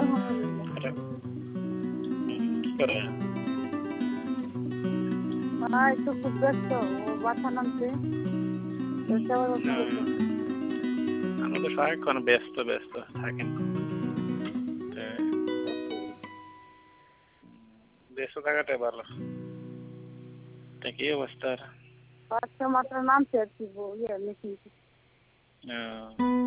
আলহামদুলিল্লাহ। কি করে? মা একটু খুব ব্যস্ত, ও বাসা নামছে। আমি তো সারাক্ষণ ব্যস্ত ব্যস্ত থাকেন। ব্যস্ত থাকাটাই ভালো। কি অবস্থা? আজকে মাত্র নামছে আর কি, মেশিন।